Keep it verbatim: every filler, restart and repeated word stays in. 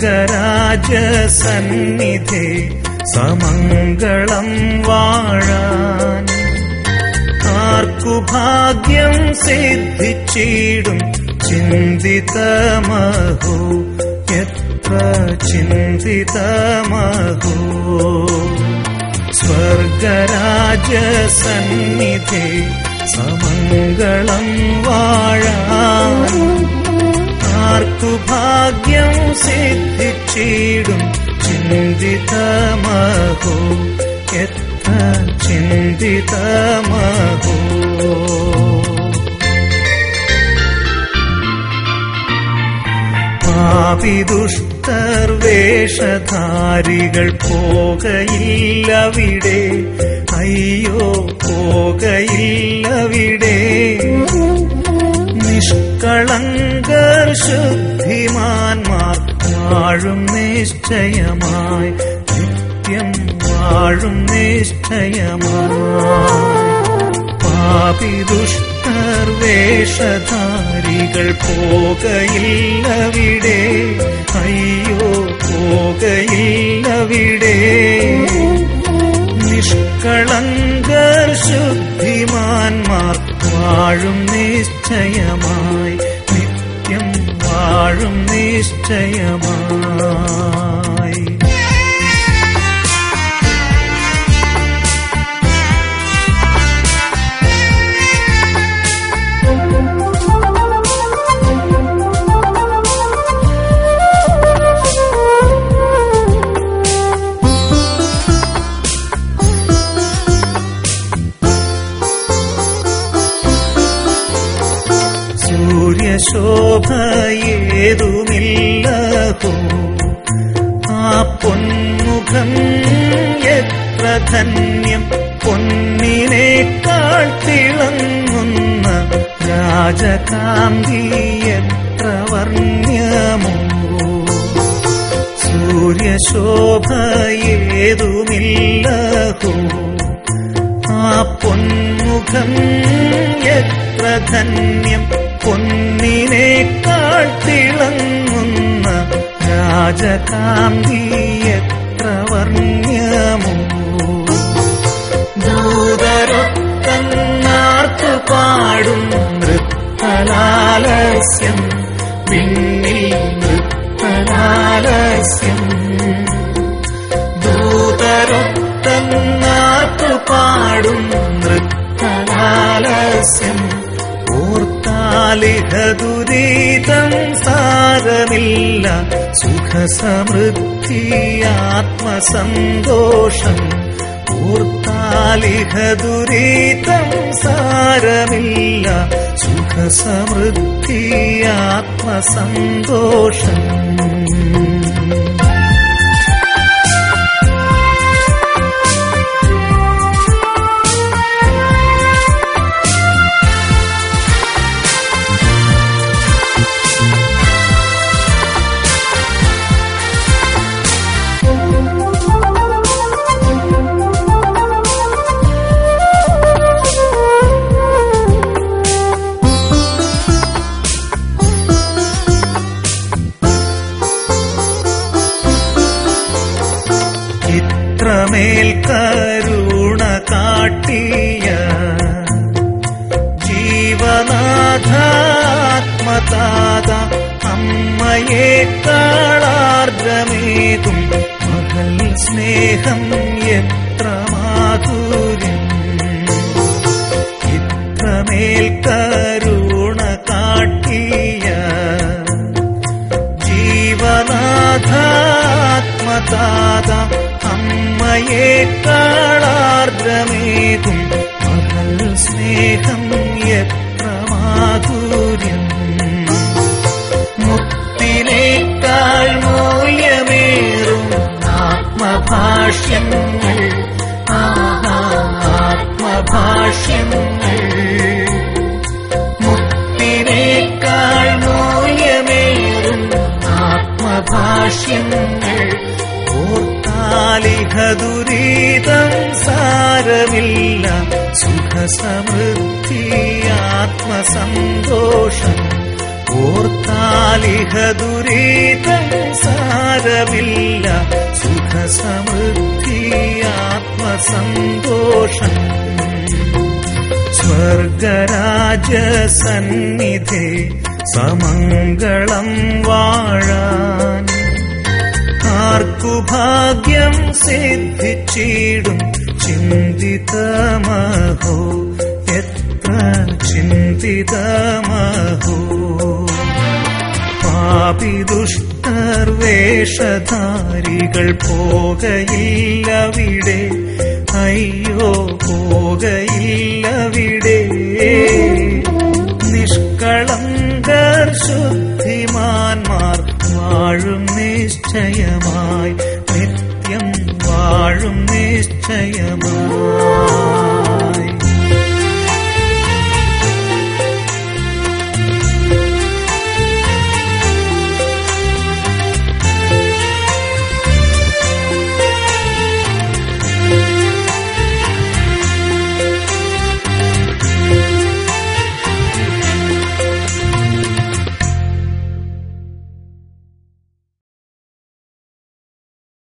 സ്വർഗരാജസന്നിധേ സമംഗളം വാഴാൻ ആർക്കു ഭാഗ്യം സിദ്ധിച്ചിടും ചിന്തിതമഹോ എത്ര ചിന്തിതമഹോ സ്വർഗരാജസന്നിധേ സമംഗളം വാഴാൻ ആർക്കു ഭാഗ്യം സിദ്ധിച്ചിടും ചിന്തിതമഹോ എത്ര ചിന്തിതമഹോ പാപിദുഷ്ടർ വേഷധാരികൾ പോകയില്ലവിടെ അയ്യോ പോകയില്ലവിടെ നിഷ്കളങ്കർ ശുദ്ധിമാന്മാർ വാഴും നിശ്ചയമായി നിത്യം വാഴും നിശ്ചയമായി പാപിദുഷ്ടർ വേഷധാരികൾ പോകയില്ലവിടെ അയ്യോ പോകയില്ലവിടെ നിഷ്കളങ്കർ ശുദ്ധിമാന്മാർ വാഴും നിശ്ചയമായി നിത്യം വാഴും നിശ്ചയമായി സൂര്യശോഭയേതുമില്ലതോ ആ പൊന്മുഖം എത്ര ധന്യം പൊന്നിനേക്കാൾ തിളങ്ങുന്ന രാജകാന്തി എത്ര വർണ്യമോ സൂര്യശോഭയേതുമില്ലതോ ആ പൊന്മുഖം എത്ര ധന്യം പൊന്നിനേക്കാൾ തിളങ്ങുന്ന രാജകാന്തി എത്ര വർണ്യമോ ദൂതരൊത്തന്നാർത്തു പാടും നൃത്തലാലസ്യം വിണ്ണിൽ നൃത്തലാലസ്യം ദൂതരൊത്തന്നാർത്തു പാടും നൃത്തലാലസ്യം ഓർത്താലിഹദുരീതം സാരമില്ല സുഖസമൃദ്ധി ആത്മസന്തോഷം ഓർത്താലിഹദുരീതം സാരമില്ല സുഖസമൃദ്ധി ആത്മസന്തോഷം ഇത്രമേൽ കരുണ കാട്ടിയ ജീവനാഥാത്മതാത അമ്മയേക്കാളാർദ്രമേതും മകൾ സ്നേഹം എത്ര മാധുര്യം ഇത്രമേൽ കരുണ കാട്ടിയ ജീവനാഥാത്മതാത അമ്മയേക്കാളാർദ്രമേതും മകൾ സ്നേഹം എത്ര മാധുര്യം മുത്തിനേക്കാൾ മൂല്യമേറും ആത്മഭാഷ്യങ്ങൾ ആത്മഭാഷ്യങ്ങൾ മുത്തിനേക്കാൾ മൂല്യമേറും ആത്മഭാഷ്യങ്ങൾ ഓർത്താലിഹദുരീതം സാരമില്ല സുഖസമൃദ്ധി ആത്മസന്തോഷം ഓർത്താലിഹ ദുരിതം സാരമില്ല, സുഖസമൃദ്ധി ആത്മസന്തോഷം. സ്വർഗരാജസന്നിധേ സമംഗളം വാഴാൻ ആർക്കു ഭാഗ്യം സിദ്ധിച്ചിടും. ചിന്തിതമഹോ എത്ര ചിന്തിതമഹോ. പാപിദുഷ്ടർ വേഷധാരികൾ പോകയില്ലവിടെ, അയ്യോ പോകയില്ലവിടെ. നിഷ്കളങ്കർ ശുദ്ധിമാന്മാർ വാഴും നിശ്ചയമായി, നിത്യം വാഴും നിശ്ചയമായി.